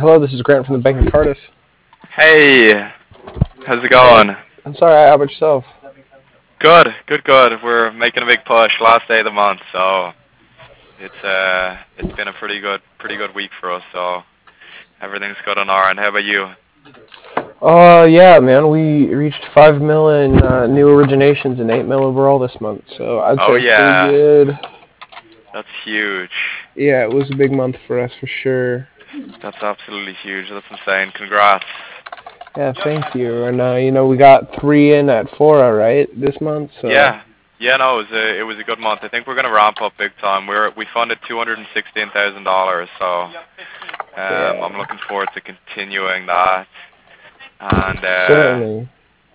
Hello, this is Grant from the Bank of Cardiff. Hey, how's it going? I'm sorry, how about yourself? Good, good, good. We're making a big push. Last day of the month, so it's been a pretty good week for us. So everything's good on our end. How about you? Yeah, man, we reached 5 mil in new originations and 8 mil overall this month, so I'd Oh say it's pretty yeah, good. that's huge. Yeah, it was a big month for us for sure. That's absolutely huge. That's insane. Congrats. Yeah, thank you. And we got 3 in at Fora, right, this month, so Yeah, yeah. No, it was a good month. I think we're gonna ramp up big time. We funded $216,000, so yeah, I'm looking forward to continuing that. And certainly.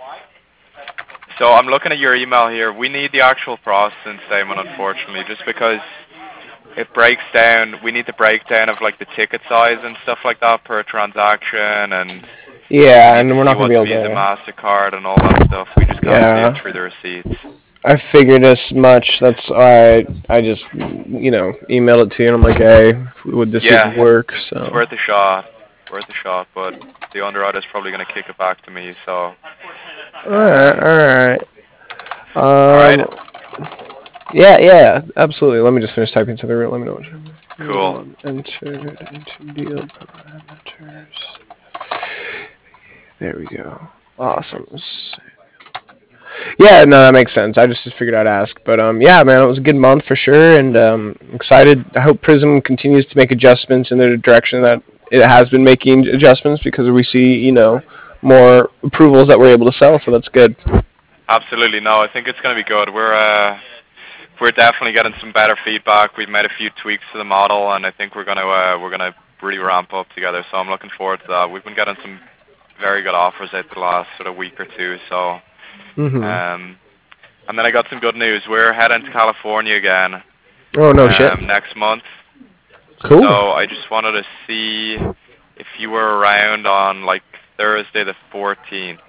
so I'm looking at your email here. We need the actual processing statement, unfortunately, just because it breaks down. We need the breakdown of like the ticket size and stuff like that per transaction, and we Yeah, need to and we're see not gonna be what's able Visa, to. MasterCard, and all that stuff. We just can't see it Yeah, through the receipts. I figured as much. That's why I just emailed it to you, and I'm like, hey, would this even Yeah, work? it's So. worth a shot. Worth a shot, but the underwriter's probably going to kick it back to me. So, All right, um, all right. all right, Um, yeah, yeah, absolutely. Let me just finish typing something. Let me know what cool. entered into deal parameters. There we go. Awesome. Yeah, no, that makes sense. I just figured I'd ask, but yeah, man, it was a good month for sure, and excited. I hope Prism continues to make adjustments in the direction that it has been making adjustments because we see, more approvals that we're able to sell, so that's good. Absolutely, no. I think it's going to be good. We're definitely getting some better feedback. We've made a few tweaks to the model, and I think we're gonna really ramp up together. So I'm looking forward to that. We've been getting some very good offers out the last sort of week or two. So, Mm-hmm. um, and then I got some good news. We're heading to California again Oh no shit. next month. Cool. So I just wanted to see if you were around on like Thursday the 14th.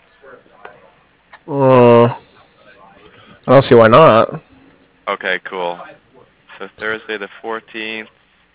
I don't see why not. Okay, cool. So Thursday the 14th.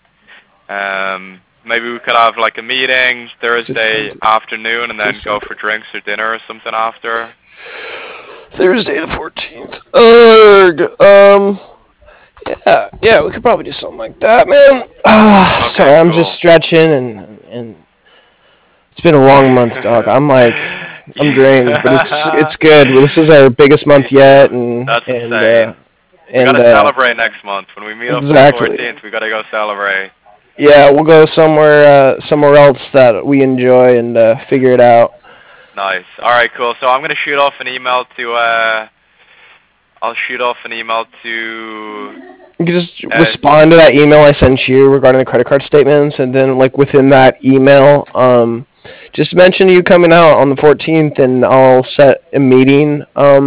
Maybe we could have like a meeting Thursday 15th. afternoon and then go 15th. for drinks or dinner or something after. Thursday the 14th. Ugh. Yeah, yeah, we could probably do something like that, man. Okay, Sorry, I'm just cool. stretching and it's been a long month, dog. I'm drained, but it's good. Well, this is our biggest month yet, and That's and insane. We and gotta celebrate next month. When we meet up on the exactly. 14th, we gotta go celebrate. Yeah, we'll go somewhere else that we enjoy and figure it out. Nice. All right, cool. So I'm gonna shoot off an email to. I'll shoot off an email to. You can just Uh, respond to that email I sent you regarding the credit card statements, and then like within that email, just mention you coming out on the 14th, and I'll set a meeting.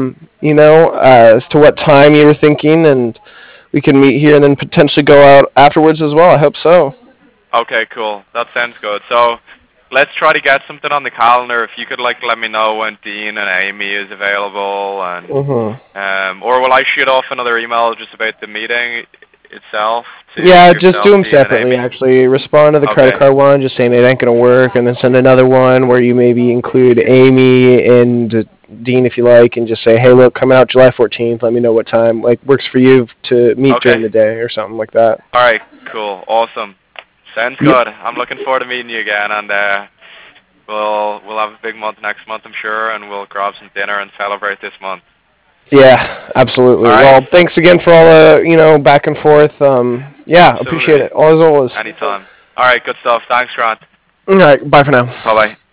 As to what time you were thinking, and we can meet here, and then potentially go out afterwards as well. I hope so. okay, cool. That sounds good. So let's try to get something on the calendar. If you could like let me know when Dean and Amy is available, and Mhm. or will I shoot off another email just about the meeting itself to Yeah, just do yourself, them Dean, and separately. Amy? Actually, respond to the credit Okay. card one, just saying it ain't gonna work, and then send another one where you maybe include Amy and Dean if you like, and just say, hey, look, coming out July 14th. Let me know what time like works for you to meet during Okay. the day or something like that. All right. Cool. Awesome. Sounds Yep. good. I'm looking forward to meeting you again, and we'll have a big month next month, I'm sure, and we'll grab some dinner and celebrate this month. Yeah, absolutely. All right. Well, thanks again for all the back and forth. Yeah, appreciate Absolutely. it. Always, always. Anytime. All right. Good stuff. Thanks, Grant. All right, bye for now. Bye bye.